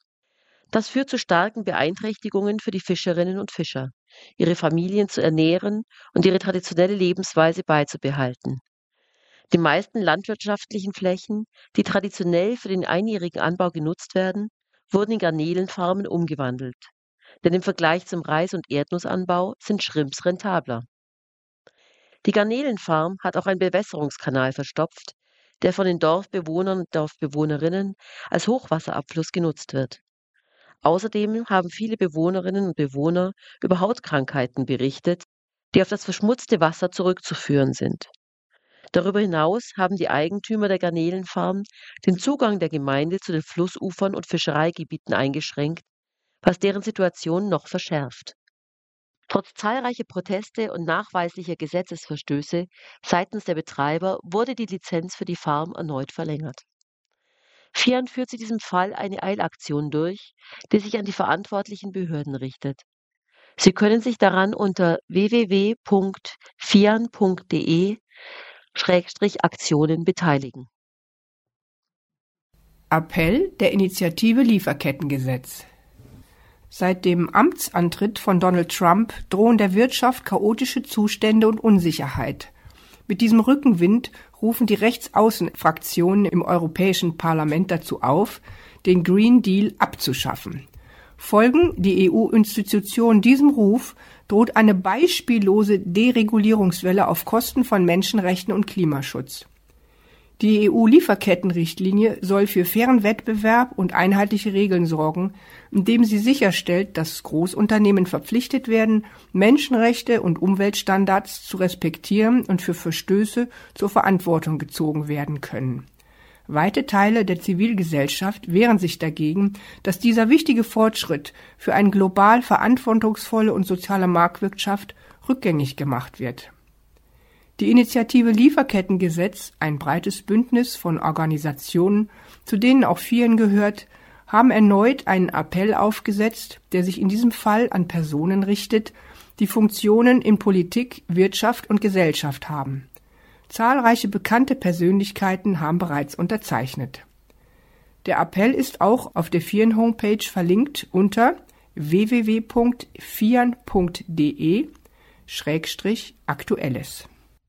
Speaker 14: Das führt zu starken Beeinträchtigungen für die Fischerinnen und Fischer, ihre Familien zu ernähren und ihre traditionelle Lebensweise beizubehalten. Die meisten landwirtschaftlichen Flächen, die traditionell für den einjährigen Anbau genutzt werden, wurden in Garnelenfarmen umgewandelt. Denn im Vergleich zum Reis- und Erdnussanbau sind Shrimps rentabler. Die Garnelenfarm hat auch einen Bewässerungskanal verstopft, der von den Dorfbewohnern und Dorfbewohnerinnen als Hochwasserabfluss genutzt wird. Außerdem haben viele Bewohnerinnen und Bewohner über Hautkrankheiten berichtet, die auf das verschmutzte Wasser zurückzuführen sind. Darüber hinaus haben die Eigentümer der Garnelenfarm den Zugang der Gemeinde zu den Flussufern und Fischereigebieten eingeschränkt, was deren Situation noch verschärft. Trotz zahlreicher Proteste und nachweislicher Gesetzesverstöße seitens der Betreiber wurde die Lizenz für die Farm erneut verlängert. FIAN führt zu diesem Fall eine Eilaktion durch, die sich an die verantwortlichen Behörden richtet. Sie können sich daran unter www.fian.de/Aktionen beteiligen.
Speaker 2: Appell der Initiative Lieferkettengesetz. Seit dem Amtsantritt von Donald Trump drohen der Wirtschaft chaotische Zustände und Unsicherheit. Mit diesem Rückenwind rufen die Rechtsaußenfraktionen im Europäischen Parlament dazu auf, den Green Deal abzuschaffen. Folgen die EU-Institutionen diesem Ruf, droht eine beispiellose Deregulierungswelle auf Kosten von Menschenrechten und Klimaschutz. Die EU-Lieferkettenrichtlinie soll für fairen Wettbewerb und einheitliche Regeln sorgen, indem sie sicherstellt, dass Großunternehmen verpflichtet werden, Menschenrechte und Umweltstandards zu respektieren und für Verstöße zur Verantwortung gezogen werden können. Weite Teile der Zivilgesellschaft wehren sich dagegen, dass dieser wichtige Fortschritt für eine global verantwortungsvolle und soziale Marktwirtschaft rückgängig gemacht wird. Die Initiative Lieferkettengesetz, ein breites Bündnis von Organisationen, zu denen auch FIAN gehört, haben erneut einen Appell aufgesetzt, der sich in diesem Fall an Personen richtet, die Funktionen in Politik, Wirtschaft und Gesellschaft haben. Zahlreiche bekannte Persönlichkeiten haben bereits unterzeichnet. Der Appell ist auch auf der FIAN-Homepage verlinkt unter www.fian.de/Aktuelles.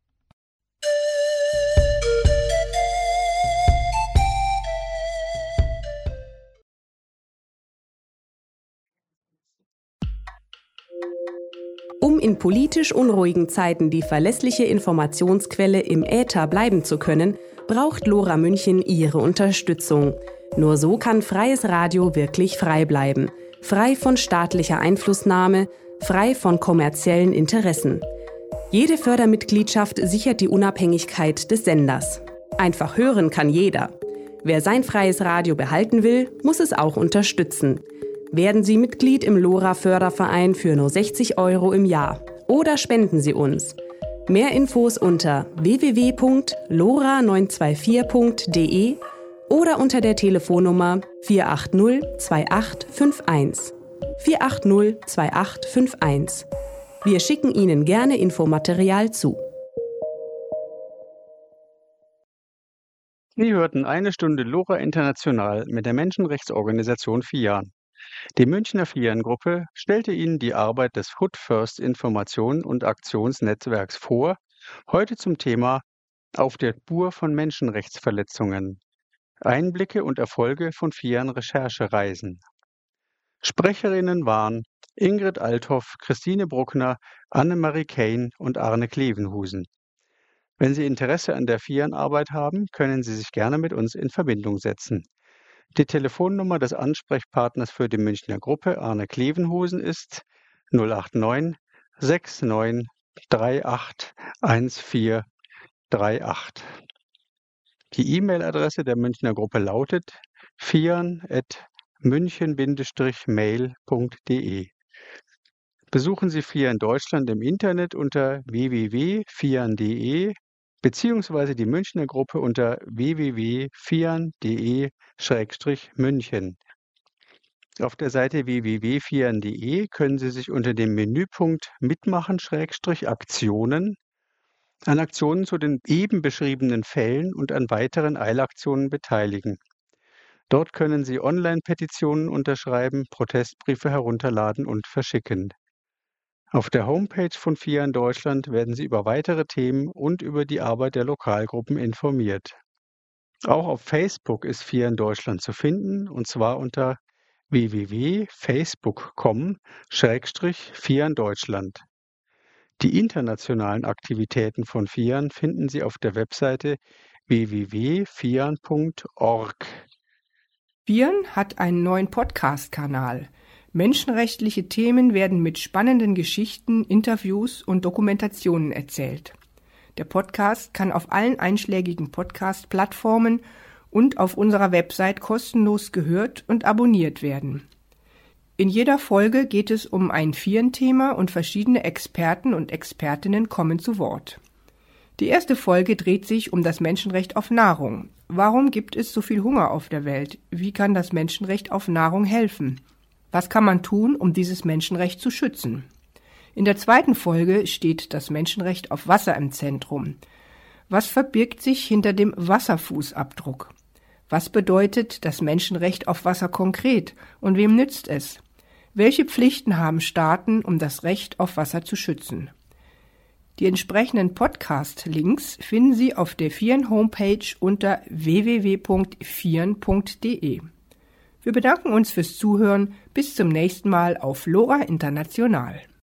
Speaker 16: Um in politisch unruhigen Zeiten die verlässliche Informationsquelle im Äther bleiben zu können, braucht LoRa München Ihre Unterstützung. Nur so kann freies Radio wirklich frei bleiben. Frei von staatlicher Einflussnahme, frei von kommerziellen Interessen. Jede Fördermitgliedschaft sichert die Unabhängigkeit des Senders. Einfach hören kann jeder. Wer sein freies Radio behalten will, muss es auch unterstützen. Werden Sie Mitglied im LoRa-Förderverein für nur 60 € im Jahr oder spenden Sie uns. Mehr Infos unter www.lora924.de oder unter der Telefonnummer 480 2851. 480 2851. Wir schicken Ihnen gerne Infomaterial zu.
Speaker 4: Sie hörten eine Stunde LoRa International mit der Menschenrechtsorganisation FIAN. Die Münchner FIAN-Gruppe stellte Ihnen die Arbeit des Food First Information- und Aktionsnetzwerks vor, heute zum Thema Auf der Spur von Menschenrechtsverletzungen. Einblicke und Erfolge von FIAN-Recherchereisen. Sprecherinnen waren Ingrid Althoff, Christine Bruckner, Annemarie Kane und Arne Klevenhusen. Wenn Sie Interesse an der FIAN-Arbeit haben, können Sie sich gerne mit uns in Verbindung setzen. Die Telefonnummer des Ansprechpartners für die Münchner Gruppe, Arne Klevenhusen, ist 089 69 38 1438. Die E-Mail-Adresse der Münchner Gruppe lautet fian@münchen-mail.de. Besuchen Sie FIAN Deutschland im Internet unter www.fian.de beziehungsweise die Münchner Gruppe unter www.fian.de/München. Auf der Seite www.fian.de können Sie sich unter dem Menüpunkt Mitmachen/Aktionen an Aktionen zu den eben beschriebenen Fällen und an weiteren Eilaktionen beteiligen. Dort können Sie Online-Petitionen unterschreiben, Protestbriefe herunterladen und verschicken. Auf der Homepage von FIAN Deutschland werden Sie über weitere Themen und über die Arbeit der Lokalgruppen informiert. Auch auf Facebook ist FIAN Deutschland zu finden, und zwar unter www.facebook.com/FIAN Deutschland. Die internationalen Aktivitäten von FIAN finden Sie auf der Webseite www.fian.org.
Speaker 2: FIAN hat einen neuen Podcast-Kanal. Menschenrechtliche Themen werden mit spannenden Geschichten, Interviews und Dokumentationen erzählt. Der Podcast kann auf allen einschlägigen Podcast-Plattformen und auf unserer Website kostenlos gehört und abonniert werden. In jeder Folge geht es um ein Vieren-Thema und verschiedene Experten und Expertinnen kommen zu Wort. Die erste Folge dreht sich um das Menschenrecht auf Nahrung. Warum gibt es so viel Hunger auf der Welt? Wie kann das Menschenrecht auf Nahrung helfen? Was kann man tun, um dieses Menschenrecht zu schützen? In der zweiten Folge steht das Menschenrecht auf Wasser im Zentrum. Was verbirgt sich hinter dem Wasserfußabdruck? Was bedeutet das Menschenrecht auf Wasser konkret und wem nützt es? Welche Pflichten haben Staaten, um das Recht auf Wasser zu schützen? Die entsprechenden Podcast-Links finden Sie auf der Vieren-Homepage unter www.vieren.de. Wir bedanken uns fürs Zuhören. Bis zum nächsten Mal auf LoRa International.